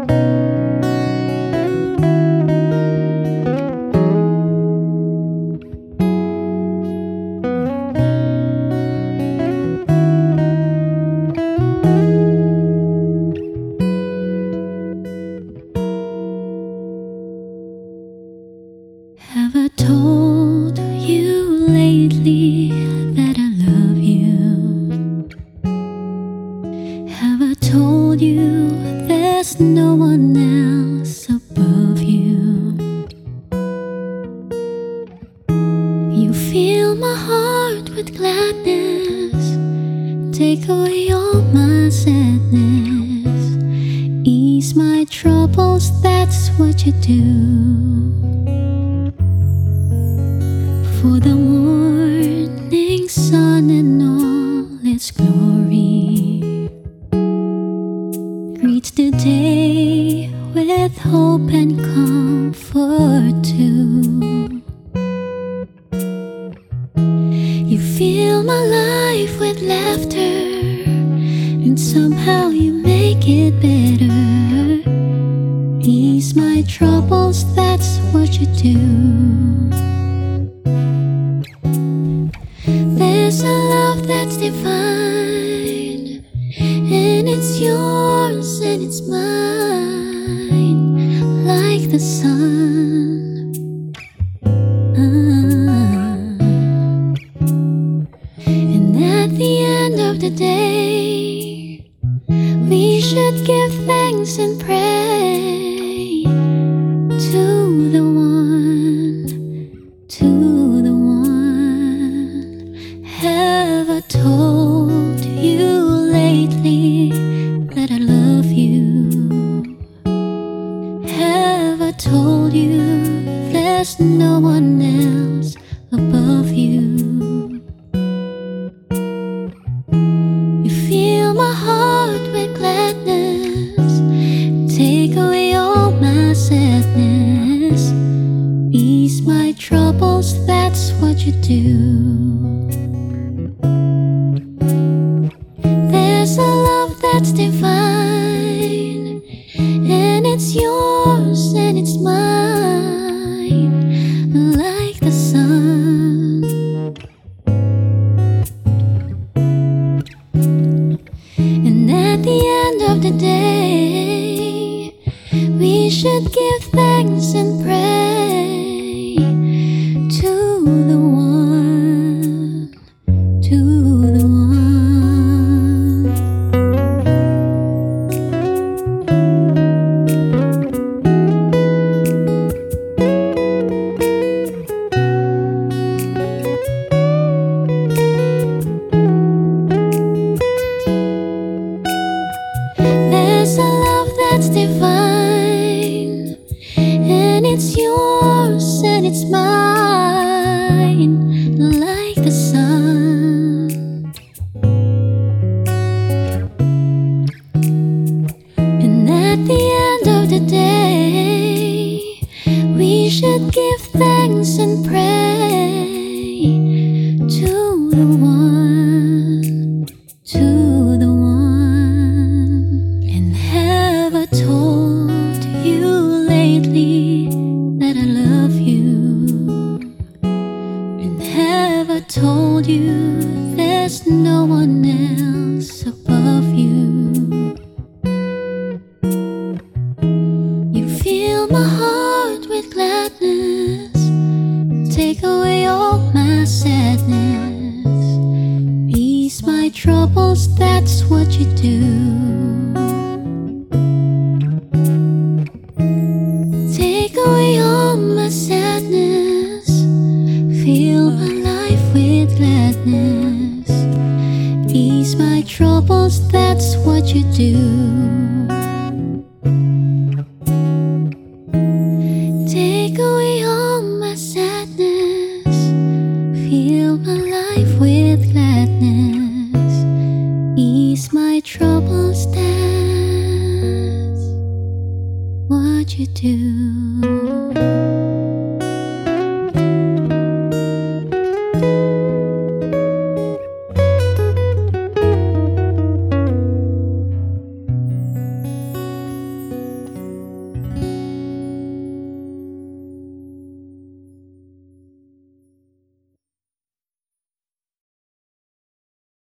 Have I told you lately that I love you? Have I told you there's no one else above you? You fill my heart with gladness, take away all my sadness, ease my troubles, that's what you do. For the morning sun and all its glory greets the day with hope and comfort too. You fill my life with laughter, and somehow you make it better. Ease my troubles, that's what you do. There's a love that's divine, and it's yours and it's mine, like the sun. And at the end of the day, we should give thanks and pray to the one, to the one. Have I told you lately that I love you? Have I told you there's no one else above you? You fill my heart with gladness, take away all my sadness, ease my troubles, that's what you do. There's a love that's divine, and it's yours and it's mine, like the sun. And at the end of the day, we should give thanks and pray to the one, to the one. There's a love that's divine, and it's yours and it's mine, like the sun. And at the end of the day, we should give thanks and pray to the one, to the one. And have I told you lately that I love you? And have I told you there's no one else above you? You fill my heart with gladness, take away all my sadness, ease my troubles, that's what you do. Take away all my sadness, fill my life with gladness, ease my troubles, that's what you do. Take away all my sadness, fill my life with gladness, ease my troubles, that's what you do.